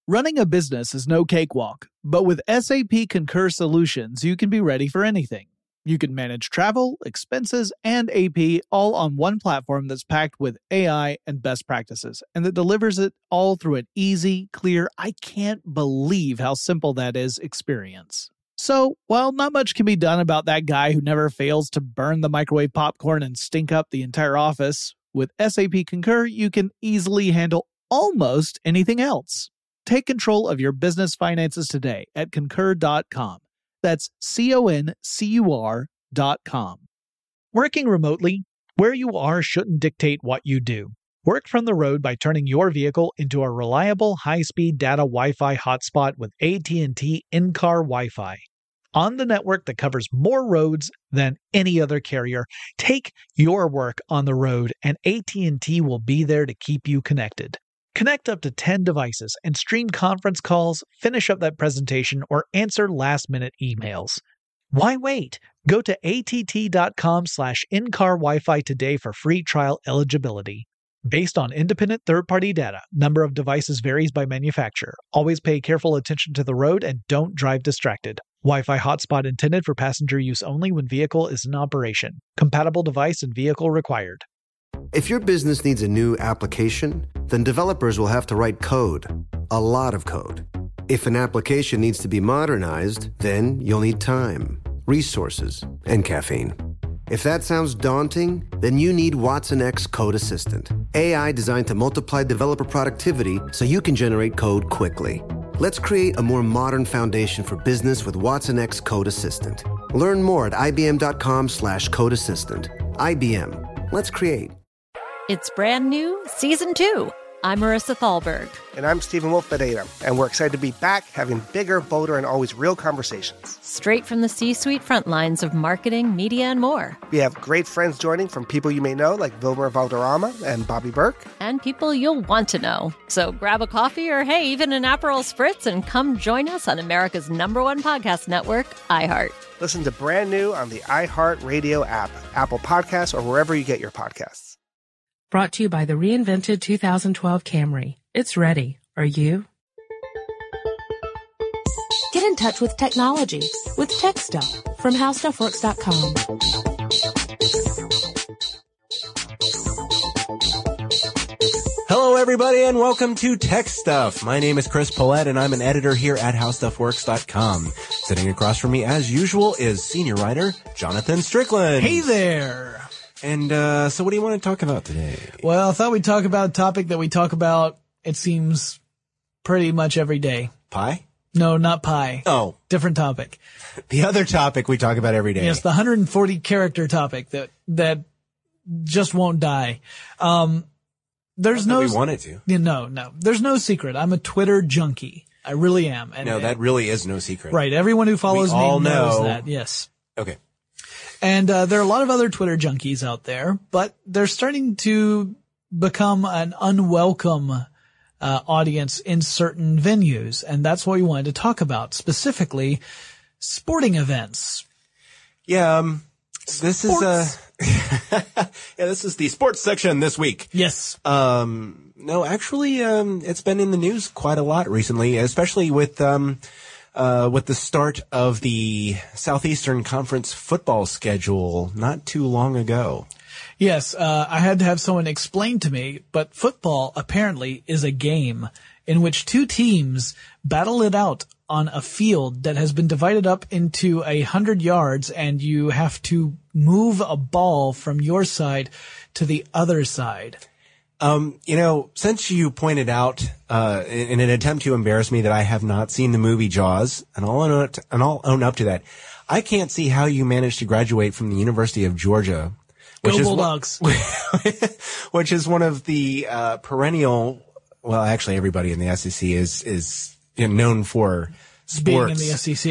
Running a business is no cakewalk, but with SAP Concur Solutions, you can be ready for anything. You can manage travel, expenses, and AP all on one platform that's packed with AI and best practices, and that delivers it all through an easy, clear, I can't believe how simple that is experience. So, while not much can be done about that guy who never fails to burn the microwave popcorn and stink up the entire office, with SAP Concur, you can easily handle almost anything else. Take control of your business finances today at Concur.com. That's CONCUR.com. Working remotely, where you are shouldn't dictate what you do. Work from the road by turning your vehicle into a reliable high-speed data Wi-Fi hotspot with AT&T in-car Wi-Fi. On the network that covers more roads than any other carrier, take your work on the road and AT&T will be there to keep you connected. Connect up to 10 devices and stream conference calls, finish up that presentation, or answer last-minute emails. Why wait? Go to att.com/in-car Wi-Fi today for free trial eligibility. Based on independent third-party data, number of devices varies by manufacturer. Always pay careful attention to the road and don't drive distracted. Wi-Fi hotspot intended for passenger use only when vehicle is in operation. Compatible device and vehicle required. If your business needs a new application, then developers will have to write code. A lot of code. If an application needs to be modernized, then you'll need time, resources, and caffeine. If that sounds daunting, then you need watsonx Code Assistant. AI designed to multiply developer productivity so you can generate code quickly. Let's create a more modern foundation for business with watsonx Code Assistant. Learn more at ibm.com/code assistant. IBM. Let's create. It's brand new, Season 2. I'm Marissa Thalberg. And I'm Stephen Wolf Pereira. And we're excited to be back having bigger, bolder, and always real conversations. Straight from the C-suite front lines of marketing, media, and more. We have great friends joining from people you may know, like Wilmer Valderrama and Bobby Burke. And people you'll want to know. So grab a coffee or, hey, even an Aperol Spritz and come join us on America's #1 podcast network, iHeart. Listen to Brand New on the iHeart Radio app, Apple Podcasts, or wherever you get your podcasts. Brought to you by the reinvented 2012 Camry. It's ready. Are you? Get in touch with technology with Tech Stuff from HowStuffWorks.com. Hello, everybody, and welcome to Tech Stuff. My name is Chris Paulette, and I'm an editor here at HowStuffWorks.com. Sitting across from me, as usual, is senior writer Jonathan Strickland. Hey there. And so what do you want to talk about today? Well, I thought we'd talk about a topic that we talk about, it seems, pretty much every day. Pie? No, not pie. Oh. Different topic. The other topic we talk about every day. Yes, the 140 character topic that just won't die. There's no... we want it to. No. There's no secret. I'm a Twitter junkie. I really am. And, no, that really is no secret. Right. Everyone who follows me knows that. Yes. Okay. And there are a lot of other Twitter junkies out there, but they're starting to become an unwelcome audience in certain venues. And that's what we wanted to talk about, specifically sporting events. Yeah, this is this is the sports section this week. Yes. No, actually, it's been in the news quite a lot recently, especially with the start of the Southeastern Conference football schedule not too long ago. Yes, I had to have someone explain to me, but football apparently is a game in which two teams battle it out on a field that has been divided up into 100 yards, and you have to move a ball from your side to the other side. Since you pointed out, in an attempt to embarrass me that I have not seen the movie Jaws, and I'll own up to that, I can't see how you managed to graduate from the University of Georgia, Go Bulldogs, which is one of the perennial. Well, actually, everybody in the SEC is known for sports. Being in the SEC,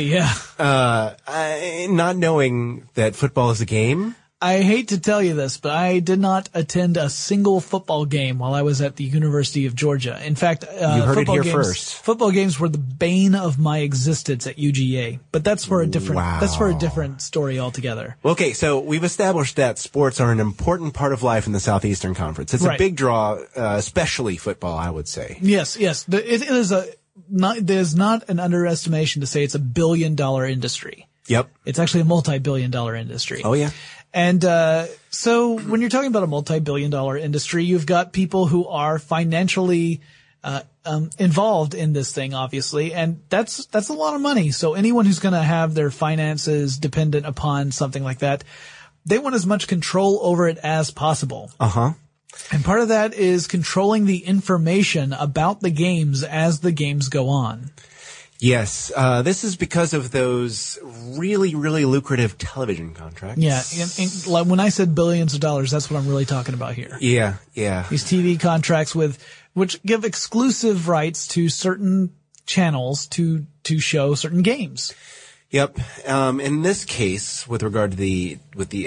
yeah. Not knowing that football is a game. I hate to tell you this, but I did not attend a single football game while I was at the University of Georgia. In fact, you heard it here first. Football games were the bane of my existence at UGA. But that's for a different story altogether. Okay, so we've established that sports are an important part of life in the Southeastern Conference. It's a big draw, especially football, I would say. Yes. It is there's not an underestimation to say it's $1 billion industry. Yep. It's actually a multi-billion-dollar industry. Oh, yeah. And so when you're talking about a multi-billion-dollar industry, you've got people who are financially involved in this thing, obviously, and that's a lot of money. So anyone who's going to have their finances dependent upon something like that, they want as much control over it as possible. Uh-huh. And part of that is controlling the information about the games as the games go on. Yes, this is because of those really, really lucrative television contracts. Yeah, like when I said billions of dollars, that's what I'm really talking about here. Yeah, yeah. These TV contracts which give exclusive rights to certain channels to show certain games. Yep. In this case, with regard to the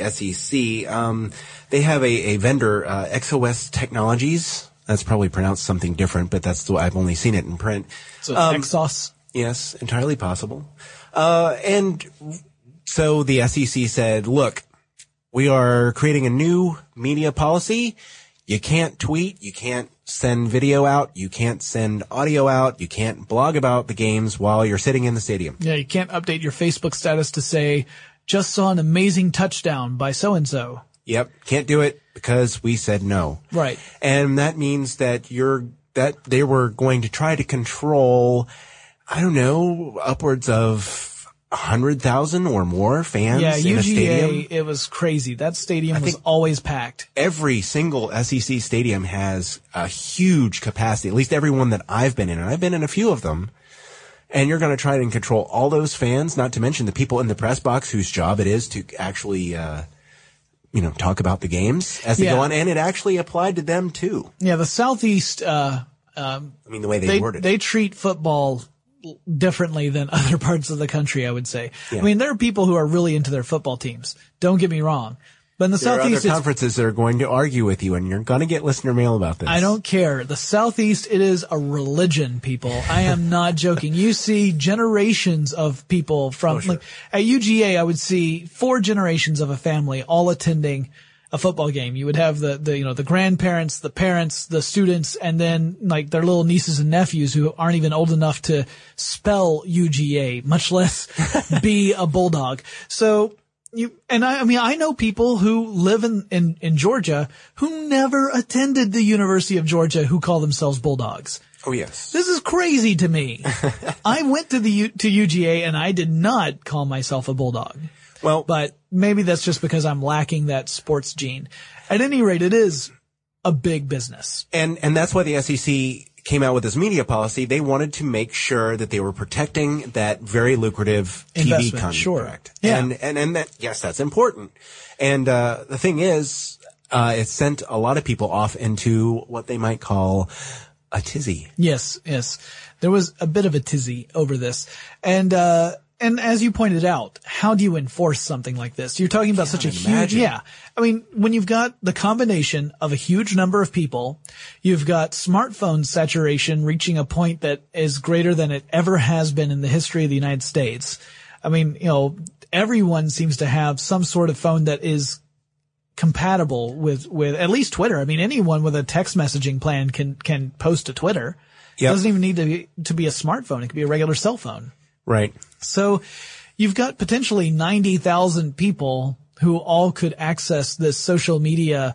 SEC, they have a vendor, XOS Technologies. That's probably pronounced something different, but that's the way I've only seen it in print. So Exos. Yes, entirely possible. And so the SEC said, look, we are creating a new media policy. You can't tweet. You can't send video out. You can't send audio out. You can't blog about the games while you're sitting in the stadium. Yeah, you can't update your Facebook status to say, just saw an amazing touchdown by so-and-so. Yep. Can't do it because we said no. Right. And that means that they were going to try to control, I don't know, upwards of 100,000 or more fans in UGA, a stadium. It was crazy. That stadium was always packed. Every single SEC stadium has a huge capacity, at least every one that I've been in, and I've been in a few of them. And you're going to try and control all those fans, not to mention the people in the press box whose job it is to actually, talk about the games as they go on. And it actually applied to them too. Yeah, the Southeast, the way they worded it. They treat football differently than other parts of the country, I would say. Yeah. I mean, there are people who are really into their football teams. Don't get me wrong. But in the Southeast, there are other conferences that are going to argue with you, and you're going to get listener mail about this. I don't care. The Southeast, it is a religion, people. I am not joking. You see generations of people from, like, at UGA, I would see 4 generations of a family all attending a football game. You would have the grandparents, the parents, the students, and then like their little nieces and nephews who aren't even old enough to spell UGA, much less be a Bulldog. So I know people who live in Georgia who never attended the University of Georgia who call themselves Bulldogs. Oh, yes. This is crazy to me. I went to UGA and I did not call myself a Bulldog. Well, but maybe that's just because I'm lacking that sports gene. At any rate, it is a big business. And that's why the SEC came out with this media policy. They wanted to make sure that they were protecting that very lucrative TV contract. Sure. Yeah. And that, yes, that's important. And, the thing is, it sent a lot of people off into what they might call a tizzy. Yes. There was a bit of a tizzy over this. And as you pointed out, how do you enforce something like this? You're talking about such a huge, I mean, when you've got the combination of a huge number of people, you've got smartphone saturation reaching a point that is greater than it ever has been in the history of the United States. I mean, everyone seems to have some sort of phone that is compatible with at least Twitter. I mean, anyone with a text messaging plan can post to Twitter. Yep. It doesn't even need to be a smartphone. It could be a regular cell phone. Right. So you've got potentially 90,000 people who all could access this social media,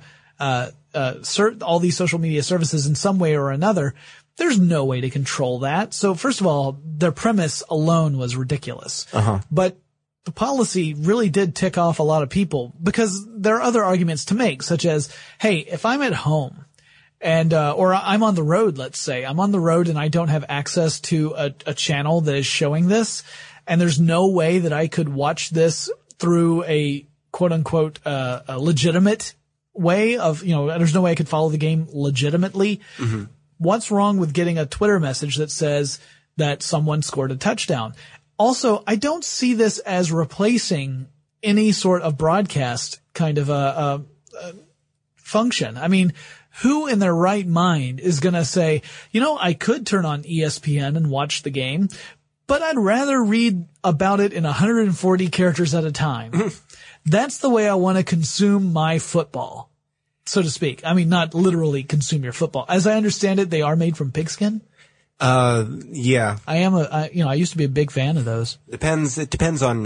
all these social media services in some way or another. There's no way to control that. So first of all, their premise alone was ridiculous. Uh-huh. But the policy really did tick off a lot of people because there are other arguments to make, such as, hey, if I'm at home and, or I'm on the road, let's say I'm on the road and I don't have access to a channel that is showing this, and there's no way that I could watch this through a quote unquote, a legitimate way of, there's no way I could follow the game legitimately. Mm-hmm. What's wrong with getting a Twitter message that says that someone scored a touchdown? Also, I don't see this as replacing any sort of broadcast kind of a function. I mean, who in their right mind is going to say, I could turn on ESPN and watch the game, but I'd rather read about it in 140 characters at a time. That's the way I want to consume my football, so to speak. I mean, not literally consume your football. As I understand it, they are made from pigskin. Yeah. I used to be a big fan of those. It depends on,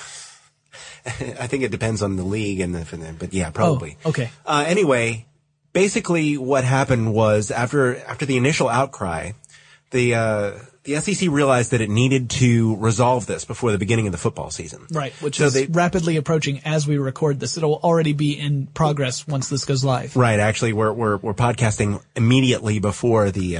I think it depends on the league but yeah, probably. Oh, okay. Anyway, basically what happened was after the initial outcry, the SEC realized that it needed to resolve this before the beginning of the football season. Right, which is rapidly approaching as we record this. It'll already be in progress once this goes live. Right, actually we're podcasting immediately before the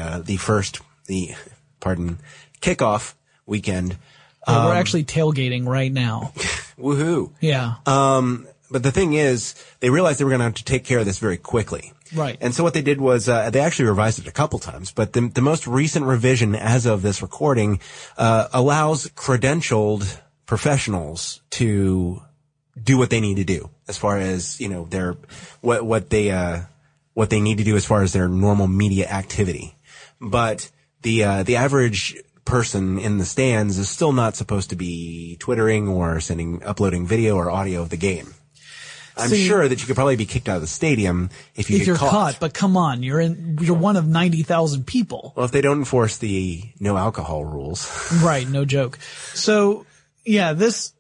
kickoff weekend. We're actually tailgating right now. Woohoo. Yeah. But the thing is, they realized they were going to have to take care of this very quickly. Right. And so what they did was, they actually revised it a couple times, but the most recent revision as of this recording, allows credentialed professionals to do what they need to do as far as, what they need to do as far as their normal media activity. But the average person in the stands is still not supposed to be twittering or uploading video or audio of the game. I'm sure that you could probably be kicked out of the stadium if you're caught. But come on, you're one of 90,000 people. Well, if they don't enforce the no alcohol rules. Right, no joke. So, yeah,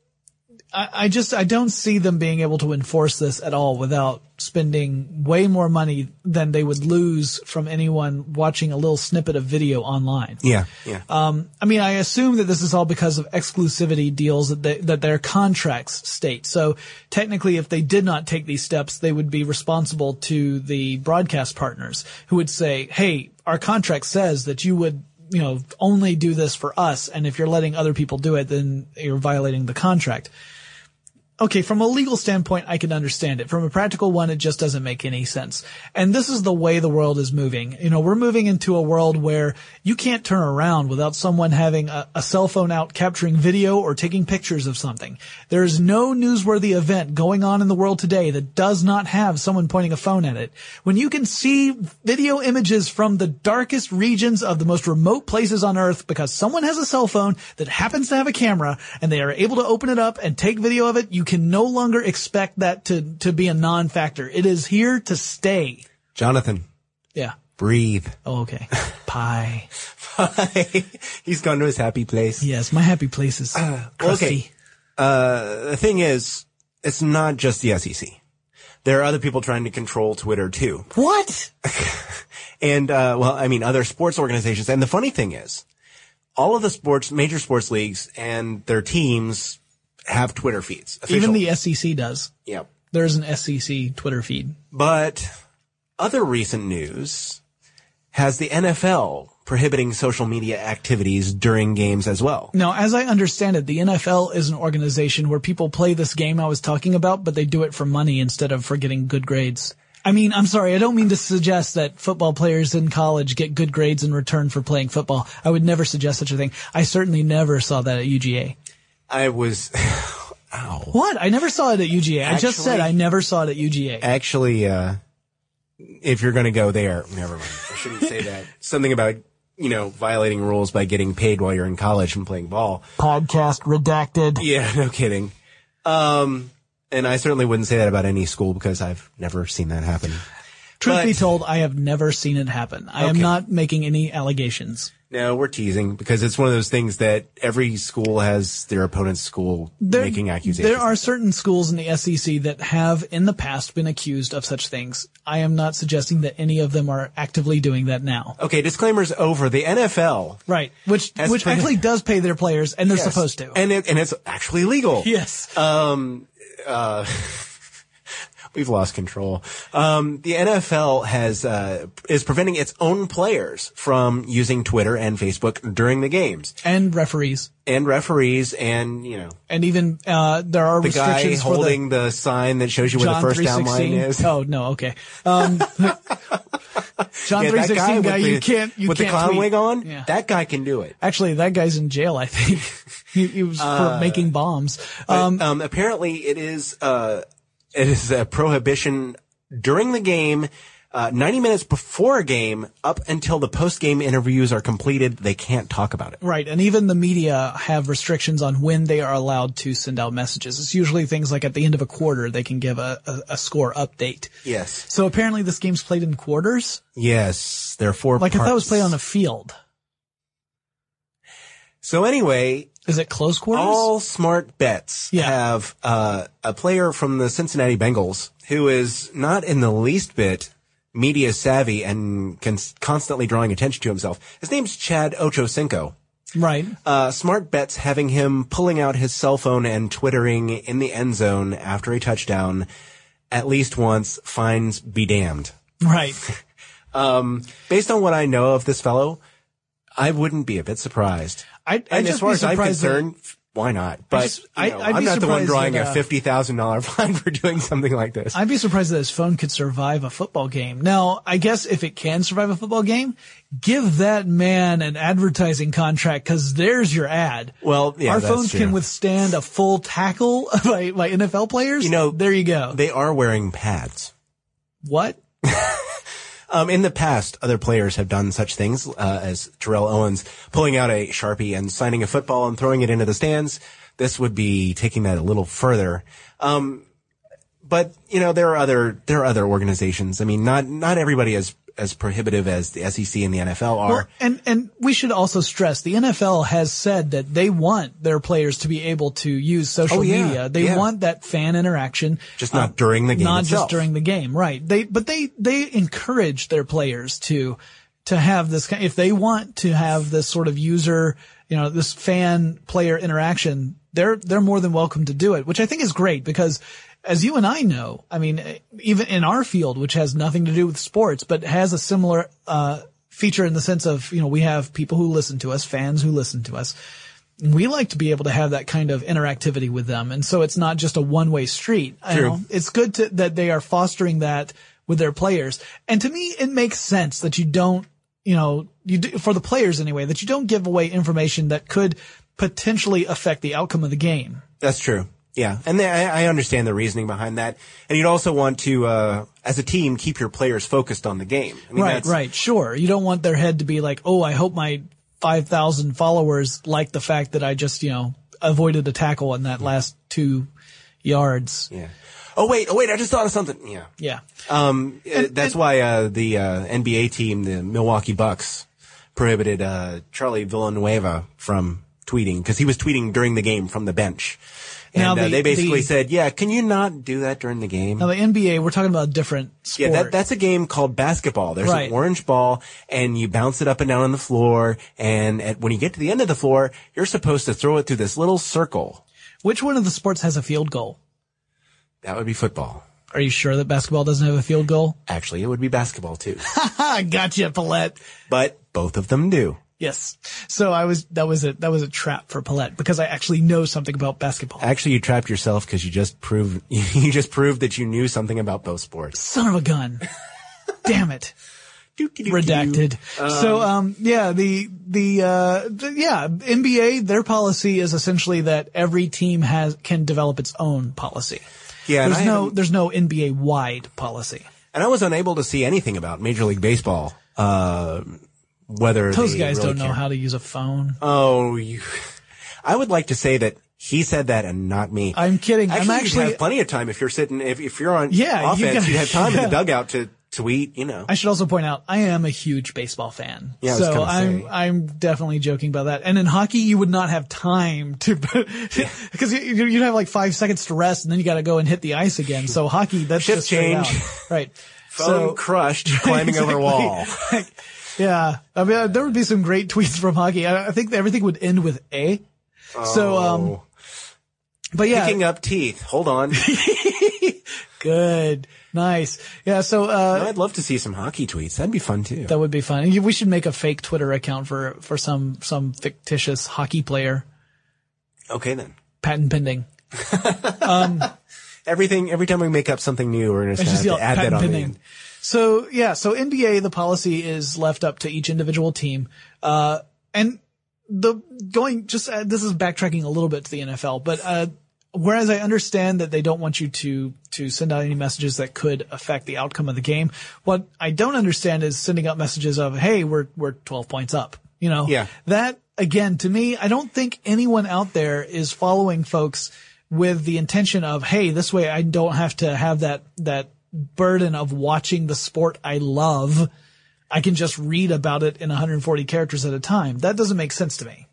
I don't see them being able to enforce this at all without spending way more money than they would lose from anyone watching a little snippet of video online. Yeah. I assume that this is all because of exclusivity deals that their contracts state. So technically, if they did not take these steps, they would be responsible to the broadcast partners who would say, hey, our contract says that you would, only do this for us. And if you're letting other people do it, then you're violating the contract. Okay, from a legal standpoint, I can understand it. From a practical one, it just doesn't make any sense. And this is the way the world is moving. We're moving into a world where you can't turn around without someone having a cell phone out capturing video or taking pictures of something. There is no newsworthy event going on in the world today that does not have someone pointing a phone at it. When you can see video images from the darkest regions of the most remote places on Earth because someone has a cell phone that happens to have a camera and they are able to open it up and take video of it, you can no longer expect that to be a non-factor. It is here to stay. Jonathan. Yeah. Breathe. Oh, okay. Pie. He's gone to his happy place. Yes, my happy place is crusty. Okay. The thing is, it's not just the SEC. There are other people trying to control Twitter too. What? And, other sports organizations. And the funny thing is, all of the major sports leagues and their teams have Twitter feeds. Official. Even the SEC does. Yep. There's an SEC Twitter feed. But other recent news has the NFL prohibiting social media activities during games as well. Now, as I understand it, the NFL is an organization where people play this game I was talking about, but they do it for money instead of for getting good grades. I'm sorry, I don't mean to suggest that football players in college get good grades in return for playing football. I would never suggest such a thing. I certainly never saw that at UGA. Ow. What? I never saw it at UGA. I just said I never saw it at UGA. Actually, if you're going to go there, never mind. I shouldn't say that. Something about, violating rules by getting paid while you're in college and playing ball. Podcast redacted. Yeah, no kidding. And I certainly wouldn't say that about any school because I've never seen that happen. Truth be told, I have never seen it happen. I am not making any allegations. No, we're teasing because it's one of those things that every school has their opponent's school making accusations. There are certain schools in the SEC that have in the past been accused of such things. I am not suggesting that any of them are actively doing that now. Okay, disclaimer's over. The NFL. Right. Which actually does pay their players and they're supposed to. And it's actually legal. Yes. We've lost control. The NFL is preventing its own players from using Twitter and Facebook during the games. And referees. And even, there are restrictions guy holding the sign that shows you where the first down line is. Oh, no, okay. John 316 guy, you can't with the clown tweet. Wig on? Yeah. That guy can do it. Actually, that guy's in jail, I think. he was for making bombs. Apparently it is a prohibition during the game, 90 minutes before a game, up until the post-game interviews are completed. They can't talk about it. Right. And even the media have restrictions on when they are allowed to send out messages. It's usually things like at the end of a quarter, they can give a score update. Yes. So apparently this game's played in quarters? Yes. There are 4 parts. I thought it was played on a field. So anyway, Is it close quarters? all smart bets have a player from the Cincinnati Bengals who is not in the least bit media savvy and constantly drawing attention to himself. His name's Chad Ochocinco. Right. Smart bets having him pulling out his cell phone and twittering in the end zone after a touchdown at least once, fines be damned. Right. Based on what I know of this fellow, I wouldn't be a bit surprised. I'd And just as far be as I'm surprised that- concerned, why not? But I'd I'm be not the one surprised drawing that, a $50,000 fine for doing something like this. I'd be surprised that his phone could survive a football game. Now, I guess if it can survive a football game, give that man an advertising contract because there's your ad. Well, yeah, our that's phones true. can withstand a full tackle by NFL players. You know, there you go. They are wearing pads. What? In the past, other players have done such things as Terrell Owens pulling out a Sharpie and signing a football and throwing it into the stands. This would be taking that a little further. But you know, there are other organizations. I mean, not everybody is as prohibitive as the SEC and the NFL are. Well, and we should also stress the NFL has said that they want their players to be able to use social media. They want that fan interaction. Just not during the game Not itself. just during the game, right. They encourage their players to have this, if they want to have this sort of user, this fan player interaction, they're more than welcome to do it, which I think is great because as you and I know, I mean, even in our field, which has nothing to do with sports, but has a similar, feature in the sense of, we have people who listen to us, fans who listen to us. We like to be able to have that kind of interactivity with them. And so it's not just a one-way street. True. It's good that they are fostering that with their players. And to me, it makes sense that you don't, for the players anyway, that you don't give away information that could potentially affect the outcome of the game. That's true. Yeah. And I understand the reasoning behind that. And you'd also want to, as a team, keep your players focused on the game. I mean, Right. Sure. You don't want their head to be like, oh, I hope my 5,000 followers like the fact that I just, avoided a tackle in that last 2 yards. Yeah. Oh wait, I just thought of something. Yeah. Yeah. That's why, the, NBA team, the Milwaukee Bucks, prohibited, Charlie Villanueva from tweeting because he was tweeting during the game from the bench. And Now they basically said, yeah, can you not do that during the game? Now the NBA, we're talking about a different sport. Yeah, that's a game called basketball. There's Right. an orange ball and you bounce it up and down on the floor. And when you get to the end of the floor, you're supposed to throw it through this little circle. Which one of the sports has a field goal? That would be football. Are you sure that basketball doesn't have a field goal? Actually, it would be basketball too. Ha! Gotcha, Paulette. But both of them do. Yes. So that was a trap for Paulette because I actually know something about basketball. Actually, you trapped yourself because you just proved that you knew something about both sports. Son of a gun. Damn it. Redacted. NBA, their policy is essentially that every team can develop its own policy. Yeah, There's no NBA wide policy. And I was unable to see anything about Major League Baseball. Whether Those they guys really don't know care. how to use a phone. Oh, I would like to say that he said that and not me. I'm kidding. Actually, I'm actually you'd have plenty of time if you're sitting, if you're on Yeah, you offense, got- you'd have time in yeah. the dugout to tweet, I should also point out I am a huge baseball fan. Yeah, I was so gonna say. I'm definitely joking about that. And in hockey, you would not have time to because you'd have like 5 seconds to rest, and then you got to go and hit the ice again. So hockey, that's Shift just straight change. out. Right? phone crushed, climbing over wall. Yeah, I mean, there would be some great tweets from hockey. I think everything would end with A. So, but yeah, Picking up teeth. Hold on. good, nice. Yeah, so I'd love to see some hockey tweets. That'd be fun too. that would be fun. We should make a fake Twitter account for some fictitious hockey player. Okay then. Patent pending. Every time we make up something new, we're going to have to add that on the end. So NBA, the policy is left up to each individual team. And this is backtracking a little bit to the NFL, but, whereas I understand that they don't want you to send out any messages that could affect the outcome of the game, what I don't understand is sending out messages of, hey, we're 12 points up. Yeah. That, again, to me, I don't think anyone out there is following folks with the intention of, hey, this way I don't have to have that burden of watching the sport I love. I can just read about it in 140 characters at a time. That doesn't make sense to me.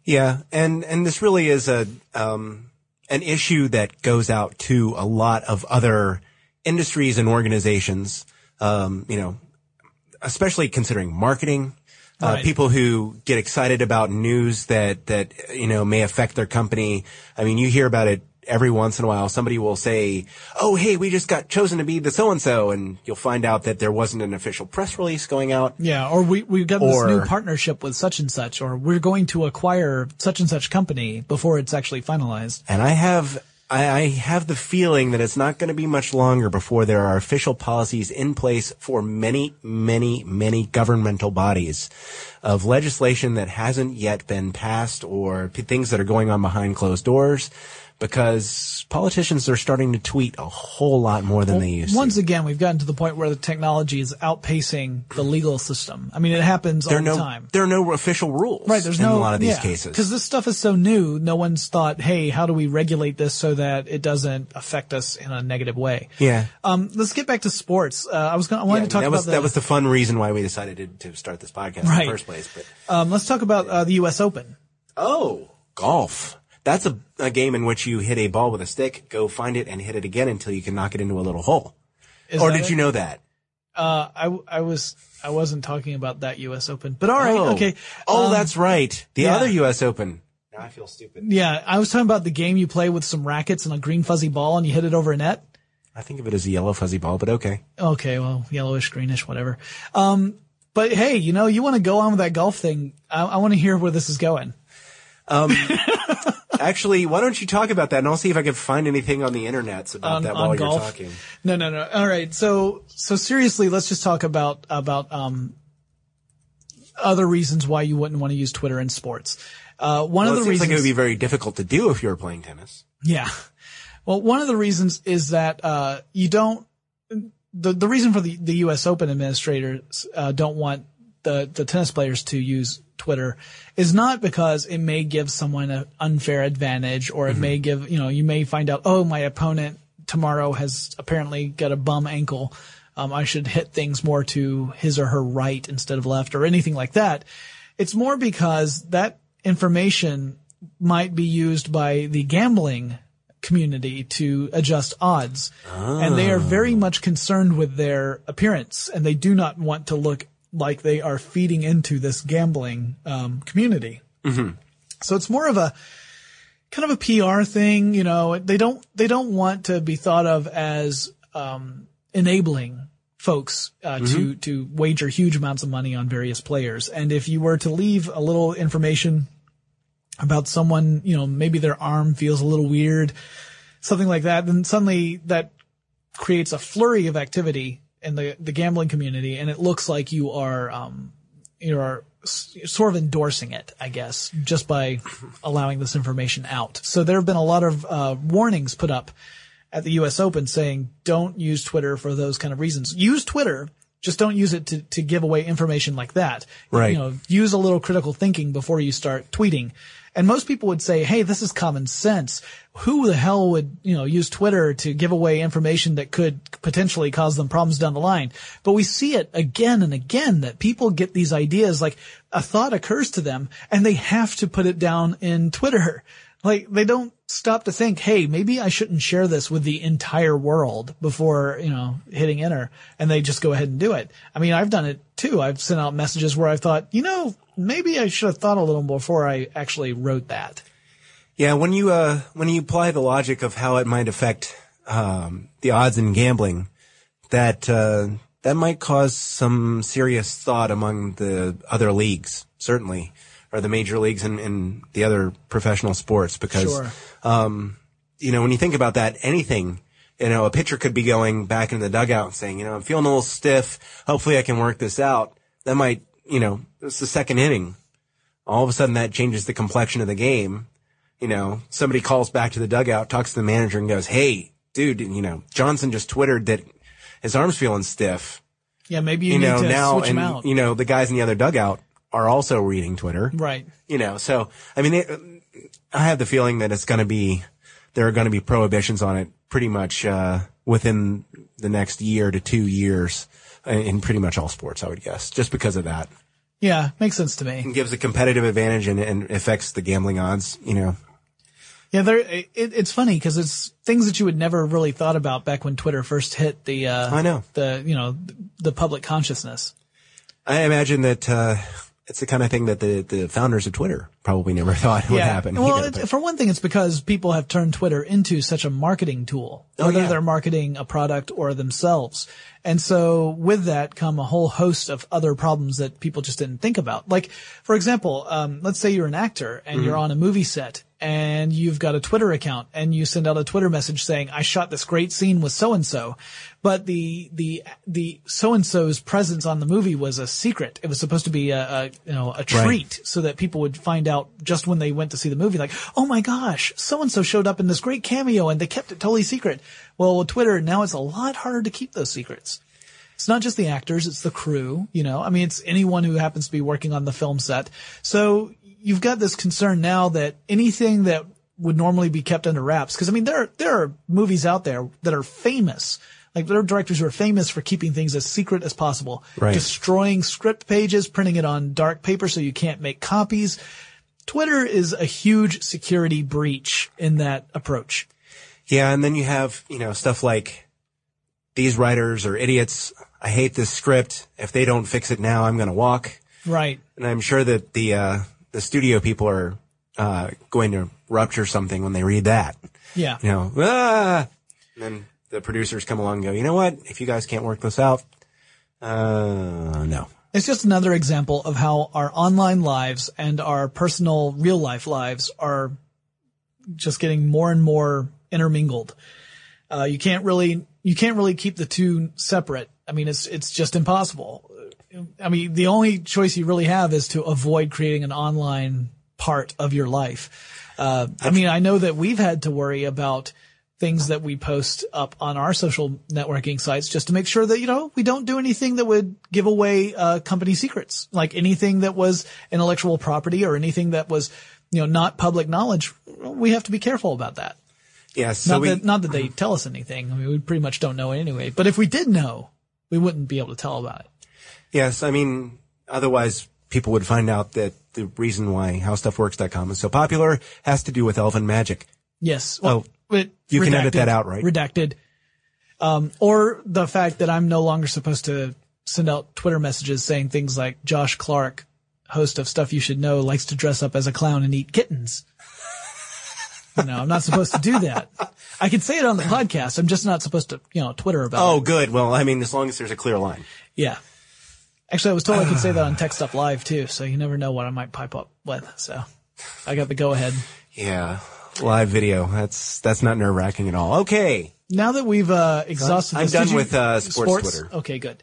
Yeah, and this really is an issue that goes out to a lot of other industries and organizations, especially considering marketing. Right. People who get excited about news that may affect their company. I mean, you hear about it every once in a while. Somebody will say, "Oh, hey, we just got chosen to be the so-and-so," and you'll find out that there wasn't an official press release going out. Yeah, or we got this new partnership with such and such, or we're going to acquire such and such company before it's actually finalized. And I have the feeling that it's not going to be much longer before there are official policies in place for many, many, many governmental bodies of legislation that hasn't yet been passed, or things that are going on behind closed doors, because politicians are starting to tweet a whole lot more than they used to. Once again, we've gotten to the point where the technology is outpacing the legal system. I mean, it happens all the time. There are no official rules in a lot of these cases. Because this stuff is so new, no one's thought, hey, how do we regulate this so that it doesn't affect us in a negative way? Yeah. Let's get back to sports. I wanted to talk about that was the fun reason why we decided to start this podcast in the first place. But let's talk about the U.S. Open. Oh, golf. That's a game in which you hit a ball with a stick, go find it, and hit it again until you can knock it into a little hole. Or did you know that? I wasn't talking about that U.S. Open, but all right, okay. That's right. The other U.S. Open. Now I feel stupid. Yeah, I was talking about the game you play with some rackets and a green fuzzy ball, and you hit it over a net. I think of it as a yellow fuzzy ball, but okay. Okay, well, yellowish, greenish, whatever. But hey, you want to go on with that golf thing. I want to hear where this is going. Actually, why don't you talk about that, and I'll see if I can find anything on the internet about that while you're talking. No. All right. So seriously, let's just talk about other reasons why you wouldn't want to use Twitter in sports. One of the reasons, it seems like it would be very difficult to do if you were playing tennis. Yeah. Well, one of the reasons is that you don't. The reason for the U.S. Open administrators don't want the tennis players to use Twitter is not because it may give someone an unfair advantage, or it may give, you may find out, oh, my opponent tomorrow has apparently got a bum ankle. I should hit things more to his or her right instead of left, or anything like that. It's more because that information might be used by the gambling community to adjust odds. And they are very much concerned with their appearance, and they do not want to look like they are feeding into this gambling community. Mm-hmm. So it's more of a kind of a PR thing. They don't want to be thought of as enabling folks to wager huge amounts of money on various players. And if you were to leave a little information about someone, maybe their arm feels a little weird, something like that, then suddenly that creates a flurry of activity in the gambling community, and it looks like you are sort of endorsing it, I guess, just by allowing this information out. So there have been a lot of warnings put up at the U.S. Open saying, don't use Twitter for those kind of reasons. Use Twitter, just don't use it to give away information like that. Right. Use a little critical thinking before you start tweeting. And most people would say, hey, this is common sense. Who the hell would, use Twitter to give away information that could potentially cause them problems down the line? But we see it again and again that people get these ideas, like a thought occurs to them and they have to put it down in Twitter. Like they don't stop to think, hey, maybe I shouldn't share this with the entire world before, hitting enter. And they just go ahead and do it. I mean, I've done it too. I've sent out messages where I've thought, maybe I should have thought a little before I actually wrote that. Yeah, when you apply the logic of how it might affect the odds in gambling, that might cause some serious thought among the other leagues, certainly, or the major leagues and the other professional sports, because Sure. when you think about that, anything, a pitcher could be going back into the dugout and saying, I'm feeling a little stiff. Hopefully I can work this out. That might, it's the second inning. All of a sudden that changes the complexion of the game. Somebody calls back to the dugout, talks to the manager and goes, hey, dude, Johnson just Twittered that his arm's feeling stiff. Yeah, maybe you need to now, switch him out. The guys in the other dugout are also reading Twitter. Right. So, I mean, I have the feeling that there are going to be prohibitions on it pretty much, within the next year to 2 years in pretty much all sports, I would guess, just because of that. Yeah, makes sense to me. And gives a competitive advantage and affects the gambling odds, you know. Yeah, it's funny because it's things that you would never really thought about back when Twitter first hit the public consciousness. I imagine that it's the kind of thing that the founders of Twitter probably never thought would happen. Well, for one thing, it's because people have turned Twitter into such a marketing tool, whether they're marketing a product or themselves. And so with that come a whole host of other problems that people just didn't think about. Like, for example, let's say you're an actor and you're on a movie set and you've got a Twitter account and you send out a Twitter message saying, I shot this great scene with so-and-so, but the so-and-so's presence on the movie was a secret. It was supposed to be a treat so that people would find out just when they went to see the movie, like, oh my gosh, so-and-so showed up in this great cameo and they kept it totally secret. Well, with Twitter, now it's a lot harder to keep those secrets. It's not just the actors, it's the crew, you know. I mean, it's anyone who happens to be working on the film set. So you've got this concern now that anything that would normally be kept under wraps, because I mean, there are movies out there that are famous. Like, there are directors who are famous for keeping things as secret as possible. Right. Destroying script pages, printing it on dark paper so you can't make copies. Twitter is a huge security breach in that approach. Yeah, and then you have, you know, stuff like these writers are idiots. I hate this script. If they don't fix it now, I'm going to walk. Right. And I'm sure that the studio people are going to rupture something when they read that. Yeah. You know, and then the producers come along and go, you know what? If you guys can't work this out, no. It's just another example of how our online lives and our personal real life lives are just getting more and more intermingled. You can't really keep the two separate. I mean, it's just impossible. I mean, the only choice you really have is to avoid creating an online part of your life. I mean, I know that we've had to worry about things that we post up on our social networking sites just to make sure that, you know, we don't do anything that would give away company secrets, like anything that was intellectual property or anything that was, you know, not public knowledge. We have to be careful about that. Yes. Not that they tell us anything. I mean, we pretty much don't know anyway. But if we did know, we wouldn't be able to tell about it. Yes. I mean, otherwise people would find out that the reason why HowStuffWorks.com is so popular has to do with elven magic. Yes. Well, you can edit that out, right? Redacted. Or the fact that I'm no longer supposed to send out Twitter messages saying things like Josh Clark, host of Stuff You Should Know, likes to dress up as a clown and eat kittens. You know, I'm not supposed to do that. I can say it on the podcast. I'm just not supposed to, you know, Twitter about it. Oh, good. Well, I mean, as long as there's a clear line. Yeah. Actually, I was told I could say that on Tech Stuff Live too, so you never know what I might pipe up with. So I got the go ahead. Yeah. Live video. That's not nerve wracking at all. Okay. Now that we've exhausted I'm this, done with sports Twitter. Okay, good.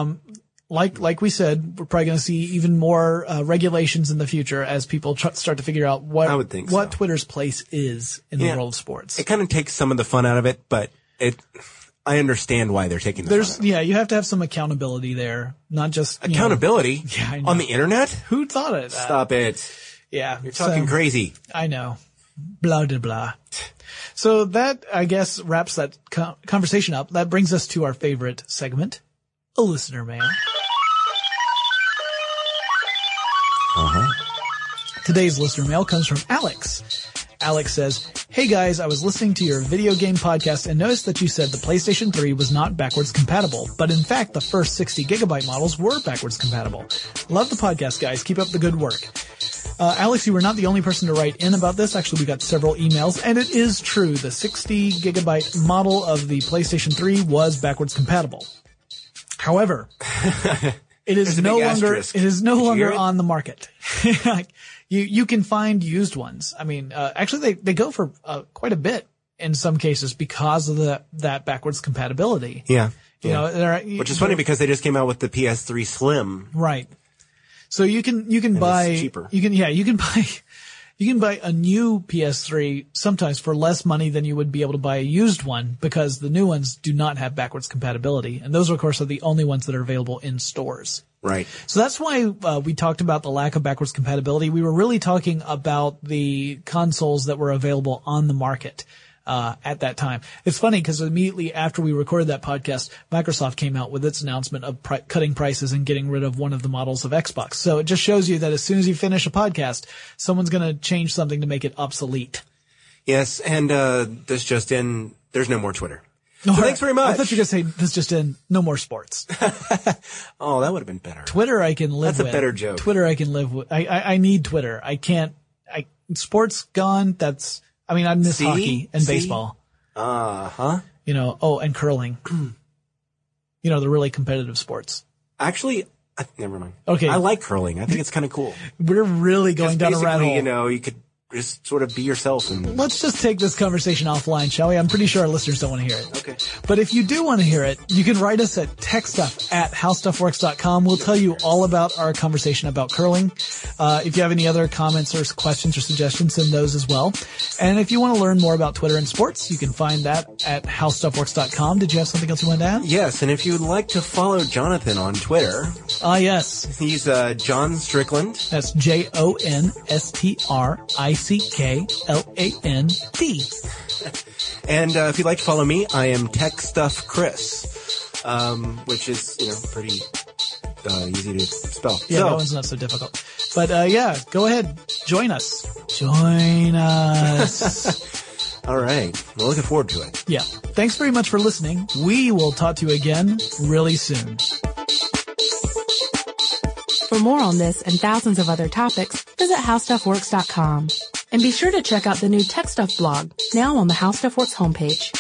Like we said, we're probably going to see even more regulations in the future as people start to figure out what Twitter's place is in the world of sports. It kind of takes some of the fun out of it, but I understand why they're taking the fun out of it. Yeah, you have to have some accountability there, not just accountability. Yeah, I know. On the internet. Who thought of that? Stop it. Yeah, you're talking crazy. I know. Blah de blah. So that, I guess, wraps that conversation up. That brings us to our favorite segment, a listener mail. Today's listener mail comes from Alex. Alex says, hey guys, I was listening to your video game podcast and noticed that you said the PlayStation 3 was not backwards compatible, but in fact the first 60 gigabyte models were backwards compatible. Love the podcast, guys. Keep up the good work. Alex, you were not the only person to write in about this. Actually, we got several emails, and it is true. The 60 gigabyte model of the PlayStation 3 was backwards compatible. However, it is no longer on the market. You can find used ones. I mean, actually they go for quite a bit in some cases because of that backwards compatibility. Yeah. You know, which is funny because they just came out with the PS3 Slim. Right. So you can buy, it's cheaper. you can buy a new PS3 sometimes for less money than you would be able to buy a used one because the new ones do not have backwards compatibility. And those, of course, are the only ones that are available in stores. Right. So that's why we talked about the lack of backwards compatibility. We were really talking about the consoles that were available on the market. at that time. It's funny because immediately after we recorded that podcast, Microsoft came out with its announcement of cutting prices and getting rid of one of the models of Xbox. So it just shows you that as soon as you finish a podcast, someone's going to change something to make it obsolete. Yes, and this just in, there's no more Twitter. So thanks very much. I thought you were going to say this just in, no more sports. Oh, that would have been better. Twitter I can live with. That's a better joke. Twitter I can live with. I need Twitter. Sports gone, I miss hockey and baseball. Uh-huh. And curling. The really competitive sports. Actually, never mind. Okay. I like curling. I think it's kind of cool. We're really going down a rabbit hole. You could just sort of be yourself. And let's just take this conversation offline, shall we? I'm pretty sure our listeners don't want to hear it. Okay. But if you do want to hear it, you can write us at techstuff@howstuffworks.com. We'll tell you all about our conversation about curling. If you have any other comments or questions or suggestions, send those as well. And if you want to learn more about Twitter and sports, you can find that at howstuffworks.com. Did you have something else you wanted to add? Yes, and if you would like to follow Jonathan on Twitter. Yes. He's John Strickland. That's JONSTRICKLAND. And if you'd like to follow me, I am TechStuffChris, which is, pretty easy to spell. Yeah, that one's not so difficult. But go ahead. Join us. Join us. All right. We're looking forward to it. Yeah. Thanks very much for listening. We will talk to you again really soon. For more on this and thousands of other topics, visit howstuffworks.com. And be sure to check out the new Tech Stuff blog, now on the How Stuff Works homepage.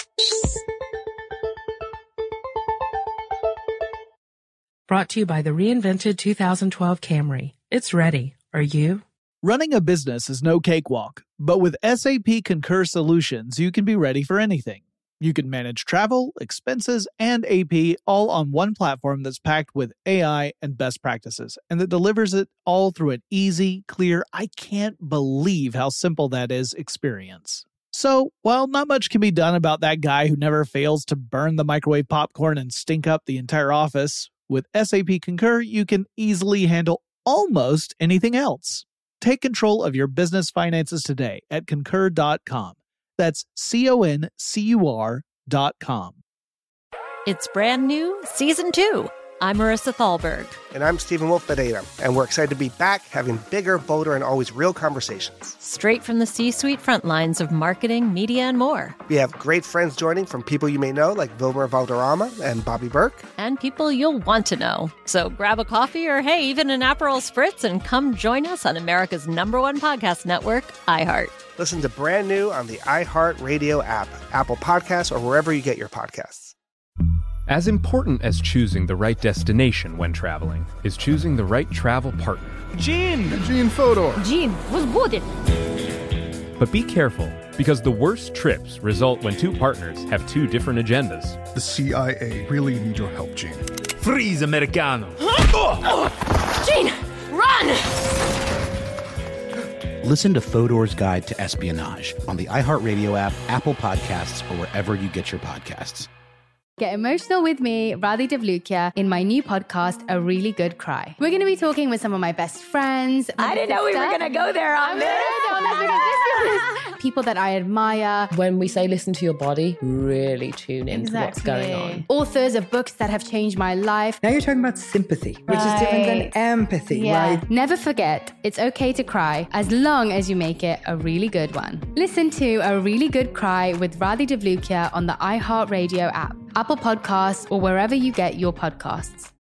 Brought to you by the reinvented 2012 Camry. It's ready. Are you? Running a business is no cakewalk, but with SAP Concur Solutions, you can be ready for anything. You can manage travel, expenses, and AP all on one platform that's packed with AI and best practices, and that delivers it all through an easy, clear, I can't believe how simple that is experience. So, while not much can be done about that guy who never fails to burn the microwave popcorn and stink up the entire office, with SAP Concur, you can easily handle almost anything else. Take control of your business finances today at concur.com. That's CONCUR.com. It's brand new, Season 2. I'm Marissa Thalberg. And I'm Stephen Wolf-Bedeta, and we're excited to be back having bigger, bolder, and always real conversations. Straight from the C-suite front lines of marketing, media, and more. We have great friends joining from people you may know, like Wilmer Valderrama and Bobby Burke. And people you'll want to know. So grab a coffee or, hey, even an Aperol Spritz and come join us on America's #1 podcast network, iHeart. Listen to brand new on the iHeart Radio app, Apple Podcasts, or wherever you get your podcasts. As important as choosing the right destination when traveling is choosing the right travel partner. Gene Fodor. Gene, was good. But be careful, because the worst trips result when two partners have two different agendas. The CIA really need your help, Gene. Freeze, Americano. Gene, run! Listen to Fodor's Guide to Espionage on the iHeartRadio app, Apple Podcasts, or wherever you get your podcasts. Get emotional with me, Radhi Devlukia, in my new podcast, A Really Good Cry. We're going to be talking with some of my best friends. I didn't know we were going to go there on this. People that I admire. When we say listen to your body, really tune into what's going on. Authors of books that have changed my life. Now you're talking about sympathy, which is different than empathy, right? Never forget, it's okay to cry as long as you make it a really good one. Listen to A Really Good Cry with Radhi Devlukia on the iHeartRadio app, Apple Podcasts, or wherever you get your podcasts.